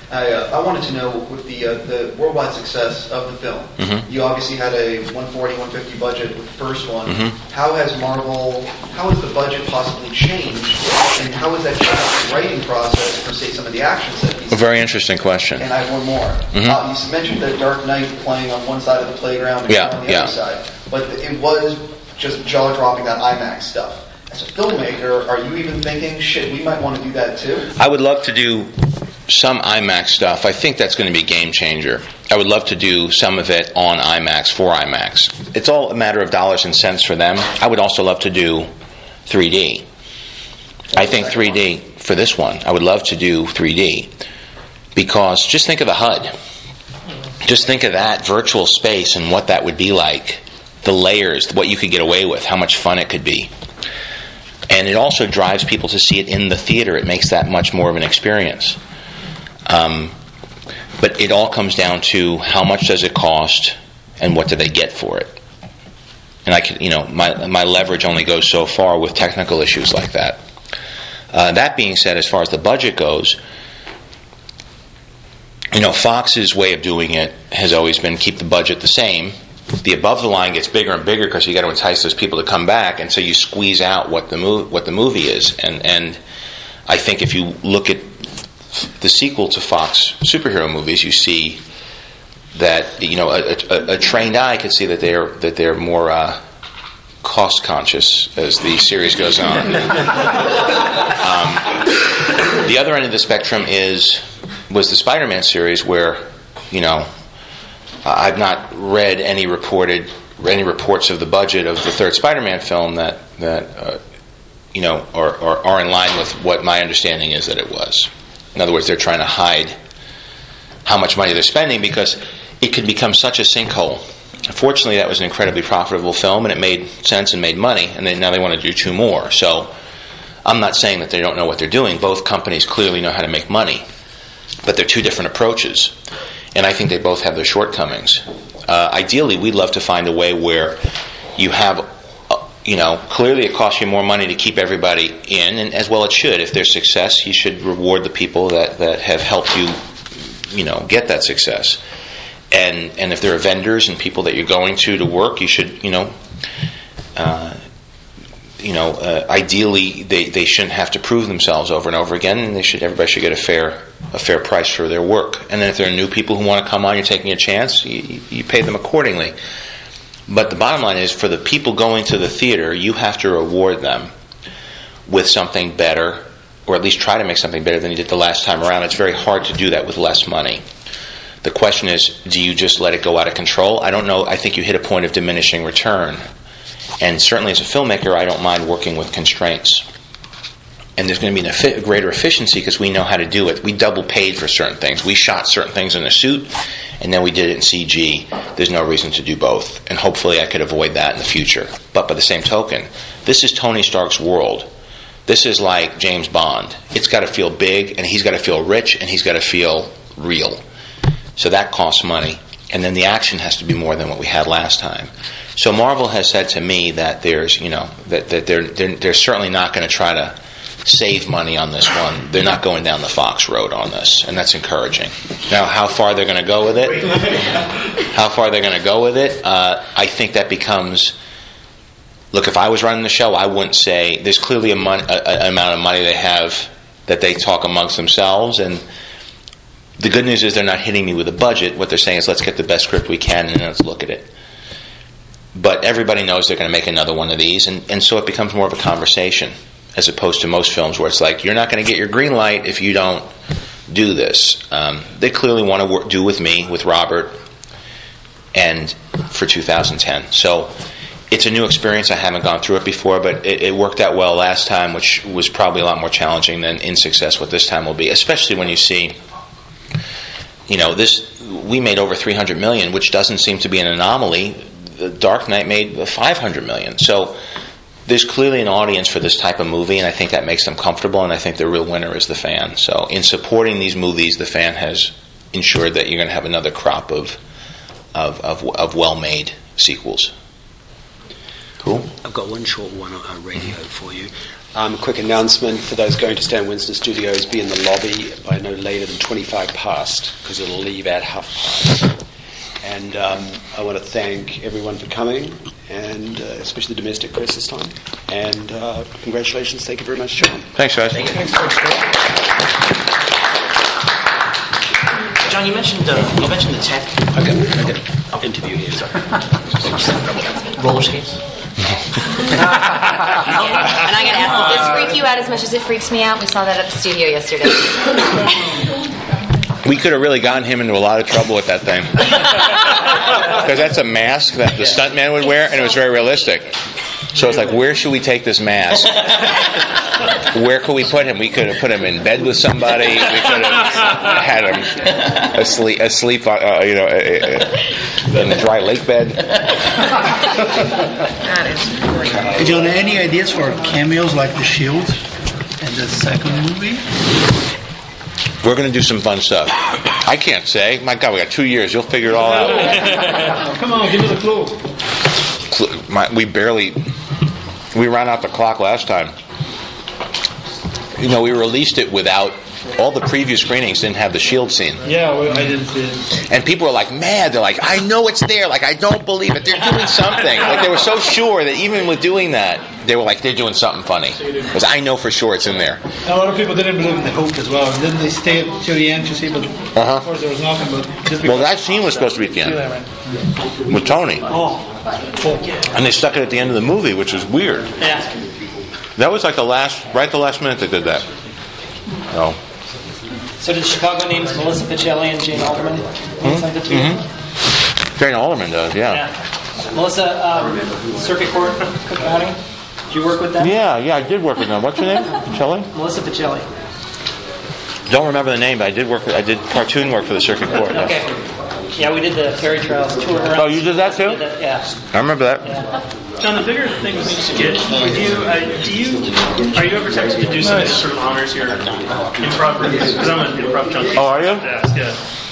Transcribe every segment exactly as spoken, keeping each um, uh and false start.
I, uh, I wanted to know, with the uh, the worldwide success of the film, mm-hmm. you obviously had a one forty, one fifty budget with the first one. Mm-hmm. How has Marvel, how has the budget possibly changed, and how has that changed the writing process for, say, some of the action set pieces? A very interesting question. And I have one more. Mm-hmm. Uh, you mentioned the Dark Knight playing on one side of the playground and yeah, on the yeah. other side, but it was just jaw-dropping, that IMAX stuff. As a filmmaker, are you even thinking, shit, we might want to do that too? I would love to do some IMAX stuff. I think that's going to be a game changer. I would love to do some of it on IMAX, for IMAX. It's all a matter of dollars and cents for them. I would also love to do three D. I think three D, for this one, I would love to do three D. Because just think of the H U D. Just think of that virtual space and what that would be like. The layers, what you could get away with, how much fun it could be. And it also drives people to see it in the theater. It makes that much more of an experience. Um, but it all comes down to how much does it cost and what do they get for it. And I can, you know, my my leverage only goes so far with technical issues like that. Uh, that being said, as far as the budget goes, you know, Fox's way of doing it has always been keep the budget the same. The above the line gets bigger and bigger because you got to entice those people to come back, and so you squeeze out what the mov- what the movie is. And and I think if you look at the sequel to Fox superhero movies, you see that, you know, a, a, a trained eye could see that they're that they're more uh, cost conscious as the series goes on. um, the other end of the spectrum is was the Spider-Man series, where, you know, I've not read any reported any reports of the budget of the third Spider-Man film that that uh, you know are, are are in line with what my understanding is that it was. In other words, they're trying to hide how much money they're spending because it could become such a sinkhole. Fortunately, that was an incredibly profitable film, and it made sense and made money, and they, now they want to do two more. So I'm not saying that they don't know what they're doing. Both companies clearly know how to make money, but they're two different approaches, and I think they both have their shortcomings. Uh, ideally, we'd love to find a way where you have, you know, clearly it costs you more money to keep everybody in, and as well it should. If there's success, you should reward the people that, that have helped you, you know, get that success. And and if there are vendors and people that you're going to to work, you should, you know, uh, you know, uh, ideally they, they shouldn't have to prove themselves over and over again, and they should everybody should get a fair a fair price for their work. And then if there are new people who want to come on, you're taking a chance, you, you pay them accordingly. But the bottom line is, for the people going to the theater, you have to reward them with something better, or at least try to make something better than you did the last time around. It's very hard to do that with less money. The question is, do you just let it go out of control? I don't know. I think you hit a point of diminishing return. And certainly as a filmmaker, I don't mind working with constraints. And there's going to be a greater efficiency because we know how to do it. We double paid for certain things. We shot certain things in a suit, and then we did it in C G. There's no reason to do both. And hopefully I could avoid that in the future. But by the same token, this is Tony Stark's world. This is like James Bond. It's got to feel big, and he's got to feel rich, and he's got to feel real. So that costs money. And then the action has to be more than what we had last time. So Marvel has said to me that there's, you know, that, that they're, they're they're certainly not going to try to save money on this one. They're not going down the Fox road on this, and that's encouraging. Now, how far they're going to go with it, how far they're going to go with it, uh, I think that becomes, look, if I was running the show, I wouldn't say, there's clearly a, mon- a, a amount of money they have that they talk amongst themselves, and the good news is they're not hitting me with a budget. What they're saying is, let's get the best script we can and let's look at it. But everybody knows they're going to make another one of these, and, and so it becomes more of a conversation, as opposed to most films where it's like, you're not going to get your green light if you don't do this. Um, they clearly want to work, do with me, with Robert, and for two thousand ten. So it's a new experience. I haven't gone through it before, but it, it worked out well last time, which was probably a lot more challenging than in success what this time will be, especially when you see, you know, this, we made over three hundred million dollars, which doesn't seem to be an anomaly. The Dark Knight made five hundred million dollars. So there's clearly an audience for this type of movie, and I think that makes them comfortable, and I think the real winner is the fan. So in supporting these movies, the fan has ensured that you're going to have another crop of of, of, of well-made sequels. Cool. I've got one short one on uh, radio for you. Um, a quick announcement for those going to Stan Winston Studios: be in the lobby by no later than twenty-five past, because it'll leave at half past. And um, I want to thank everyone for coming, and uh, especially the domestic press this time. And uh, congratulations. Thank you very much, John. Thanks, guys. Thank you. John, you mentioned uh, you mentioned the tech. Okay, okay. I'll interview here. Sorry. Roller skates. And I got to ask, does this freak you out as much as it freaks me out? We saw that at the studio yesterday. We could have really gotten him into a lot of trouble with that thing. Because that's a mask that the stuntman would wear, and it was very realistic. So it's like, where should we take this mask? Where could we put him? We could have put him in bed with somebody. We could have had him asleep, asleep uh, you know, in the dry lake bed. Hey, John, any ideas for cameos like The Shield in the second movie? We're going to do some fun stuff. I can't say. My God, we got two years. You'll figure it all out. Come on, give us a clue. My, we barely... We ran out the clock last time. You know, we released it without... All the preview screenings didn't have the shield scene. Yeah, well, I didn't see it. And people were like mad. They're like, I know it's there. Like, I don't believe it. They're doing something. Like, they were so sure that even with doing that, they were like, they're doing something funny. Because I know for sure it's in there. A lot of people didn't believe in the hook as well. Didn't they stay till the end to see? But Uh-huh. of course, there was nothing. But just Well, that scene was supposed to be at the end. With Tony. Oh, cool. And they stuck it at the end of the movie, which was weird. Yeah. That was like the last, right the last minute they did that. So... So did Chicago names Melissa Pichelli and Jane Alderman? Mm-hmm. Jane Alderman does, yeah. Yeah. Melissa, um, Circuit Court, Cook County. Did you work with them? Yeah, yeah, I did work with them. What's her name? Shelley? Melissa Pichelli. Don't remember the name, but I did work. I did cartoon work for the Circuit Court. Yeah. Okay. Yeah, we did the ferry trials tour around. Oh, you did that too? Did that, yeah. I remember that. Yeah. John, the bigger thing with each skit, do you, uh, do you, are you ever tempted to do something that sort of honors your improv roots? Because I'm an improv junkie. Oh, are you? Yeah.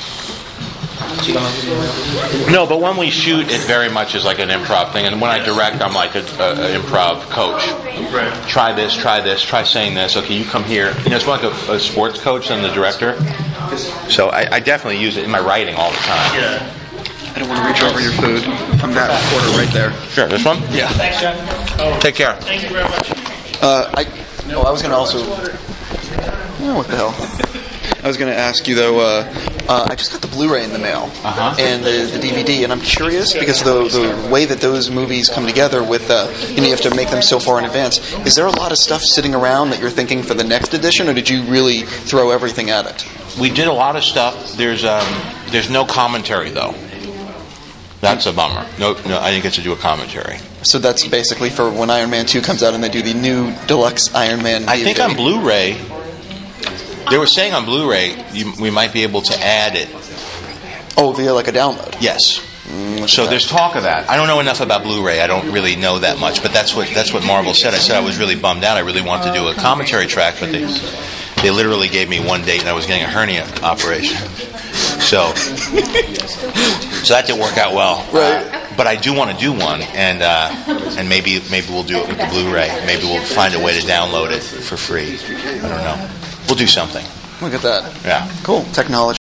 No, but when we shoot, it very much is like an improv thing, and when I direct, I'm like an improv coach. Right. Try this, try this, try saying this. Okay, you come here. You know, it's more like a, a sports coach than the director. So I, I definitely use it in my writing all the time. Yeah. I don't want to reach over your food. I'm that reporter right there. Sure, this one? Yeah. Thanks, John. Oh, Take care. thank you very much. Uh, I, oh, I was going to also... Oh, what the hell? I was going to ask you, though, uh, uh, I just got the Blu-ray in the mail Uh-huh. and the, the D V D, and I'm curious because the the way that those movies come together with, uh, you know, you have to make them so far in advance. Is there a lot of stuff sitting around that you're thinking for the next edition, or did you really throw everything at it? We did a lot of stuff. There's um, there's no commentary, though. That's a bummer. No, no, I didn't get to do a commentary. So that's basically for when Iron Man two comes out and they do the new deluxe Iron Man D V D. I think on Blu-ray, they were saying on Blu-ray you, we might be able to add it. Oh, via like a download. Yes. Mm, So there's talk of that. I don't know enough about Blu-ray. I don't really know that much, but that's what that's what Marvel said. I said I was really bummed out. I really wanted to do a commentary track, but they they literally gave me one date and I was getting a hernia operation. So so that didn't work out well. Right. Uh, but I do want to do one, and uh, and maybe maybe we'll do it with the Blu-ray. Maybe we'll find a way to download it for free. I don't know. We'll do something. Look at that. Yeah. Cool. Technology.